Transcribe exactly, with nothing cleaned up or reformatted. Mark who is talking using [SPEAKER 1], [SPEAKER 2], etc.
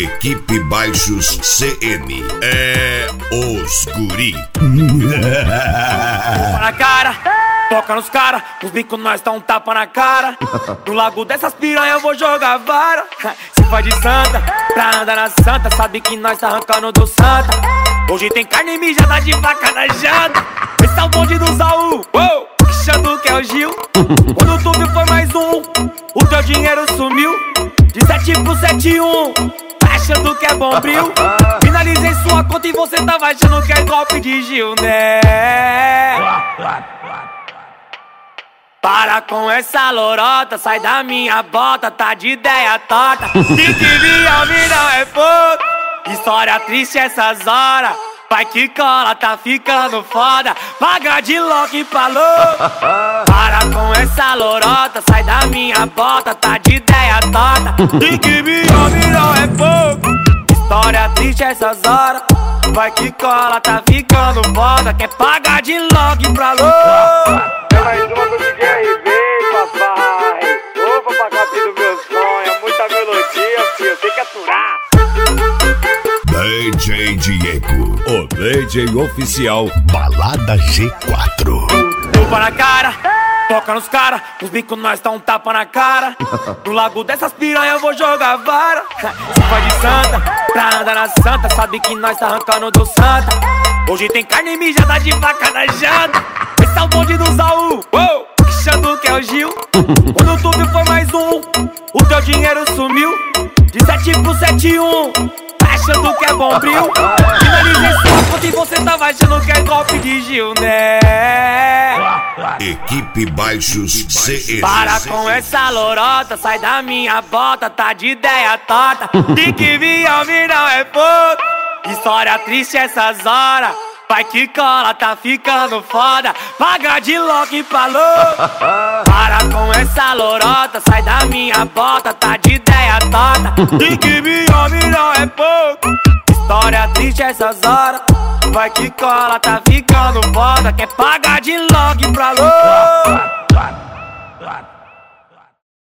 [SPEAKER 1] Equipe Baixos C M. É os guri.
[SPEAKER 2] Na cara, toca nos cara, os bicos nós dá um tapa na cara. No lago dessas piranha eu vou jogar vara. Se faz de santa, pra andar na santa, sabe que nós tá arrancando do santa. Hoje tem carne mijada de vaca na janta. Esse é o bonde do Saul, uou, achando que é o Gil. Quando tu viu foi mais um, o teu dinheiro sumiu. De sete pro sete um, achando que é bombril. Finalizei sua conta e você tava achando que é golpe de Gil, né? Para com essa lorota, sai da minha bota, tá de ideia torta. Se que via não é pouco, história triste essas horas. Vai que cola, tá ficando foda, paga de louco e falou. Para com essa lorota, sai da minha bota, tá de ideia torta. Se que via não é pouco, história triste essas horas. Vai que cola, tá ficando foda, quer pagar de louco e falou.
[SPEAKER 3] É mais uma do D J R V, papai. Opa, pacote do meu sonho. É muita melodia, filho. Tem que aturar.
[SPEAKER 1] D J Diego, o D J oficial Balada G quatro.
[SPEAKER 2] Tupa na cara, toca nos cara, os bicos nós dá um tapa na cara. No lago dessas piranha eu vou jogar vara. Se faz de santa, pra andar na santa, sabe que nós tá arrancando do santa. Hoje tem carne mijada de vaca na janta. Esse é o bonde do Saul, uou, achando que é o Gil. Quando tu viu foi mais um, o teu dinheiro sumiu. De sete pro sete um, achando que é bombril. Finalizei sua conta e você tava achando que é golpe de Gil, né?
[SPEAKER 1] Equipe Baixos C M.
[SPEAKER 2] Para com essa lorota, sai da minha bota, tá de ideia torta. De que via não é pouco, história triste essas horas. Vai que cola, tá ficando foda, paga de louco e falou. Para com essa lorota, sai da minha bota, tá de ideia torta. De que me homem não é pouco, história triste essas horas. Vai que cola, tá ficando foda, quer pagar de louco e falou.